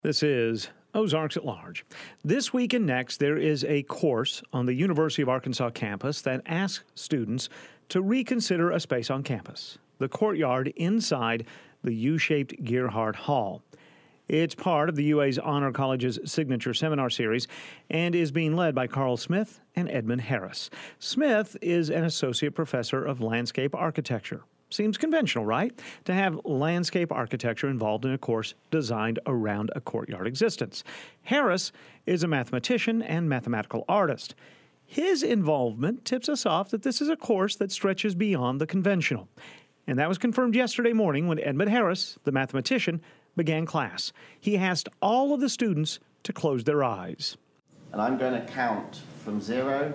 This is Ozarks at Large. This week and next, there is a course on the University of Arkansas campus that asks students to reconsider a space on campus, the courtyard inside the U-shaped Gerhardt Hall. It's part of the UA's Honor College's signature seminar series and is being led by Carl Smith and Edmund Harris. Smith is an associate professor of landscape architecture. Seems conventional, right? To have landscape architecture involved in a course designed around a courtyard existence. Harris is a mathematician and mathematical artist. His involvement tips us off that this is a course that stretches beyond the conventional. And that was confirmed yesterday morning when Edmund Harris, the mathematician, began class. He asked all of the students to close their eyes. And I'm going to count from 0.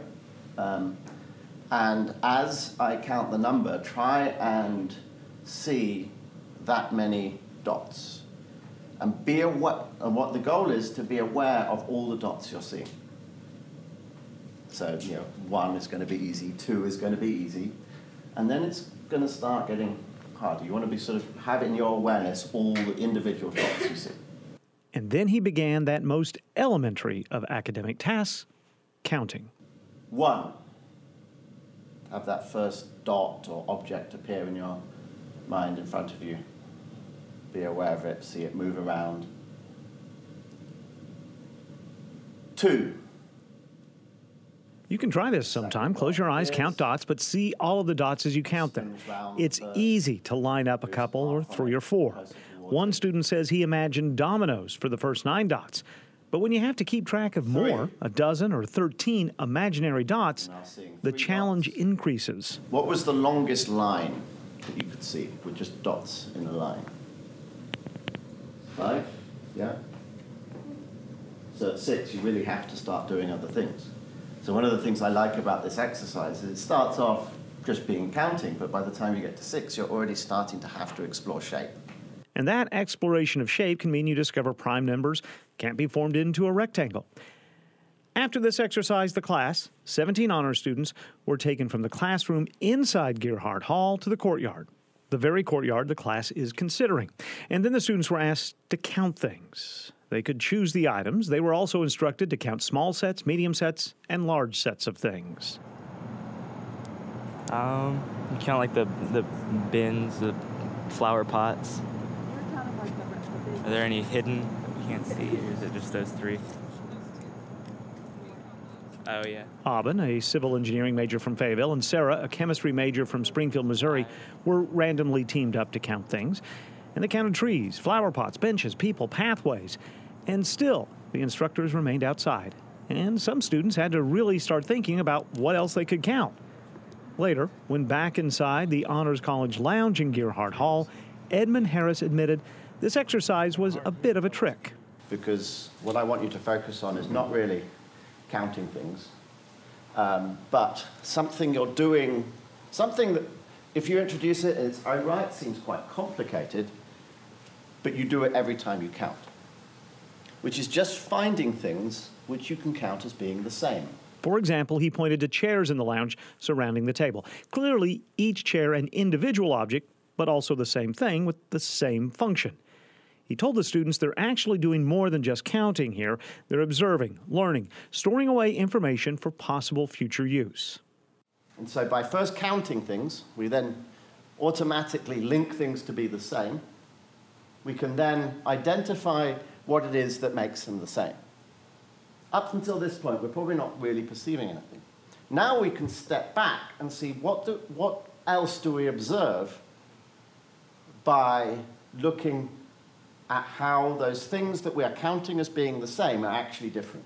And as I count the number, try and see that many dots. And be aware, and what the goal is to be aware of all the dots you're seeing. So, 1 is going to be easy, 2 is going to be easy, and then it's going to start getting harder. You want to be sort of having your awareness all the individual dots you see. And then he began that most elementary of academic tasks, counting. 1. Have that first dot or object appear in your mind in front of you. Be aware of it, see it move around. 2. You can try this sometime. Close your eyes, count dots, but see all of the dots as you count them. It's easy to line up a couple or 3 or 4. One student says he imagined dominoes for the first 9 dots. But when you have to keep track of more, a dozen or 13 imaginary dots, the challenge increases. What was the longest line that you could see with just dots in a line? 5? Yeah? So at 6, you really have to start doing other things. So one of the things I like about this exercise is it starts off just being counting, but by the time you get to 6, you're already starting to have to explore shape. And that exploration of shape can mean you discover prime numbers can't be formed into a rectangle. After this exercise, the class, 17 honor students, were taken from the classroom inside Gerhardt Hall to the courtyard, the very courtyard the class is considering. And then the students were asked to count things. They could choose the items. They were also instructed to count small sets, medium sets, and large sets of things. You count like the bins, the flower pots. Are there any hidden? You can't see, or is it just those 3? Oh, yeah. Aubin, a civil engineering major from Fayetteville, and Sarah, a chemistry major from Springfield, Missouri, were randomly teamed up to count things. And they counted trees, flower pots, benches, people, pathways. And still, the instructors remained outside. And some students had to really start thinking about what else they could count. Later, when back inside the Honors College lounge in Gerhardt Hall, Edmund Harris admitted this exercise was a bit of a trick. Because what I want you to focus on is not really counting things, but something you're doing, something that, if you introduce it in its own right, seems quite complicated, but you do it every time you count, which is just finding things which you can count as being the same. For example, he pointed to chairs in the lounge surrounding the table. Clearly, each chair an individual object, but also the same thing with the same function. He told the students they're actually doing more than just counting here. They're observing, learning, storing away information for possible future use. And so by first counting things, we then automatically link things to be the same. We can then identify what it is that makes them the same. Up until this point, we're probably not really perceiving anything. Now we can step back and see what else do we observe by looking at how those things that we are counting as being the same are actually different.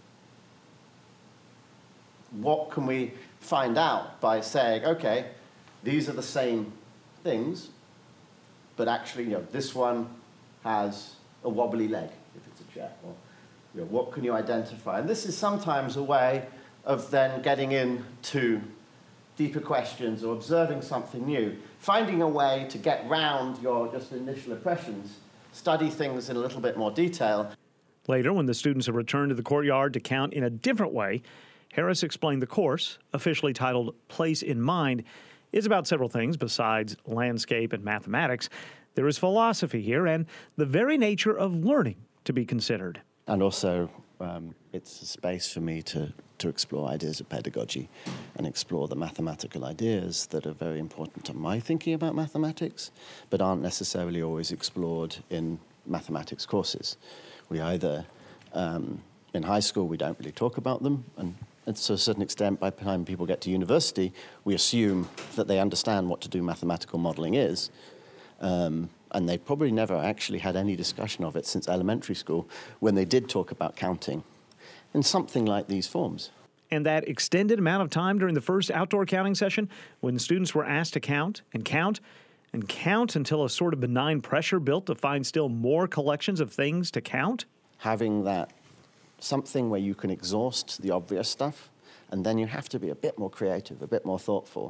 What can we find out by saying, okay, these are the same things, but actually, this one has a wobbly leg, if it's a chair. Or, what can you identify? And this is sometimes a way of then getting into deeper questions or observing something new, finding a way to get round your just initial impressions, study things in a little bit more detail. Later, when the students have returned to the courtyard to count in a different way, Harris explained the course, officially titled Place in Mind, is about several things besides landscape and mathematics. There is philosophy here and the very nature of learning to be considered. And also, it's a space for me to explore ideas of pedagogy and explore the mathematical ideas that are very important to my thinking about mathematics, but aren't necessarily always explored in mathematics courses. We either, in high school, we don't really talk about them, and to a certain extent, by the time people get to university, we assume that they understand what to do mathematical modeling is, and they probably never actually had any discussion of it since elementary school when they did talk about counting in something like these forms. And that extended amount of time during the first outdoor counting session, when students were asked to count and count and count until a sort of benign pressure built to find still more collections of things to count? Having that something where you can exhaust the obvious stuff, and then you have to be a bit more creative, a bit more thoughtful,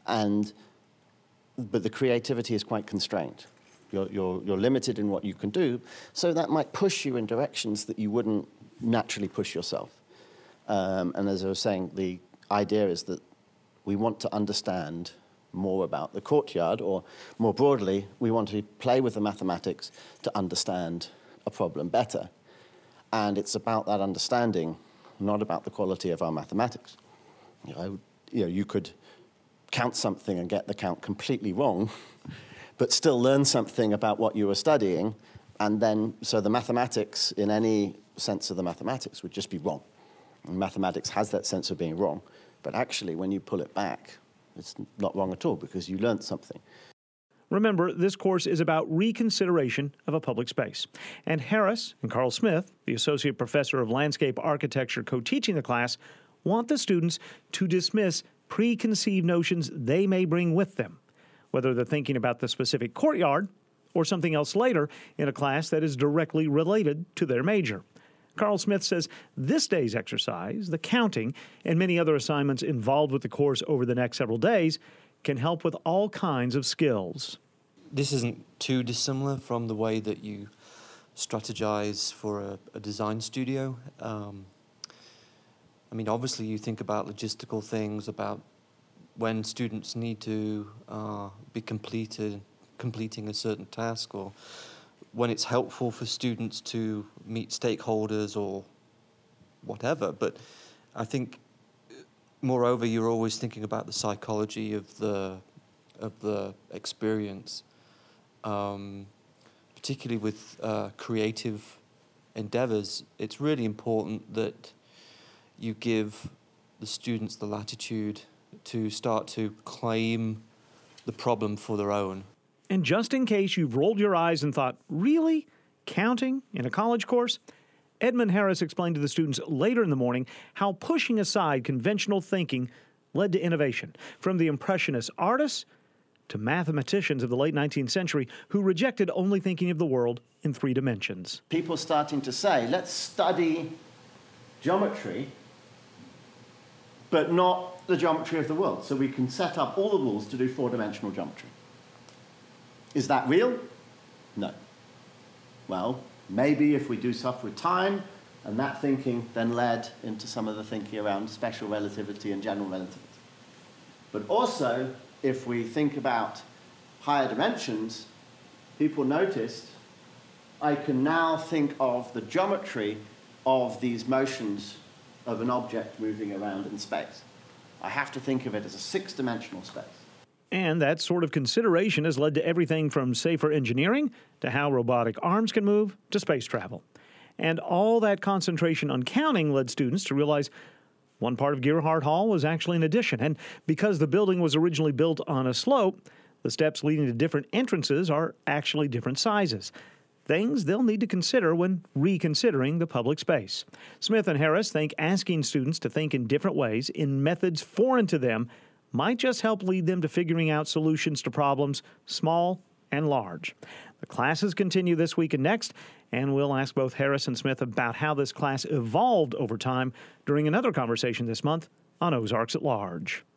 but the creativity is quite constrained. You're limited in what you can do, so that might push you in directions that you wouldn't naturally push yourself. And as I was saying, the idea is that we want to understand more about the courtyard, or more broadly, we want to play with the mathematics to understand a problem better. And it's about that understanding, not about the quality of our mathematics. You could count something and get the count completely wrong, but still learn something about what you were studying, and then, so the mathematics, in any sense of the mathematics, would just be wrong. And mathematics has that sense of being wrong, but actually, when you pull it back, it's not wrong at all, because you learned something. Remember, this course is about reconsideration of a public space. And Harris and Carl Smith, the Associate Professor of Landscape Architecture co-teaching the class, want the students to dismiss preconceived notions they may bring with them, whether they're thinking about the specific courtyard or something else later in a class that is directly related to their major. Carl Smith says this day's exercise, the counting, and many other assignments involved with the course over the next several days can help with all kinds of skills. This isn't too dissimilar from the way that you strategize for a design studio. Obviously you think about logistical things, about when students need to be completing a certain task, or when it's helpful for students to meet stakeholders or whatever. But I think, moreover, you're always thinking about the psychology of the experience, particularly with creative endeavors. It's really important that you give the students the latitude to start to claim the problem for their own. And just in case you've rolled your eyes and thought, really? Counting in a college course? Edmund Harris explained to the students later in the morning how pushing aside conventional thinking led to innovation, from the Impressionist artists to mathematicians of the late 19th century who rejected only thinking of the world in 3 dimensions. People starting to say, let's study geometry, but not the geometry of the world, so we can set up all the rules to do 4-dimensional geometry. Is that real? No. Well, maybe if we do stuff with time, and that thinking then led into some of the thinking around special relativity and general relativity. But also, if we think about higher dimensions, people noticed I can now think of the geometry of these motions of an object moving around in space. I have to think of it as a 6-dimensional space. And that sort of consideration has led to everything from safer engineering to how robotic arms can move to space travel. And all that concentration on counting led students to realize one part of Gerhardt Hall was actually an addition. And because the building was originally built on a slope, the steps leading to different entrances are actually different sizes. Things they'll need to consider when reconsidering the public space. Smith and Harris think asking students to think in different ways, in methods foreign to them, might just help lead them to figuring out solutions to problems, small and large. The classes continue this week and next, and we'll ask both Harris and Smith about how this class evolved over time during another conversation this month on Ozarks at Large.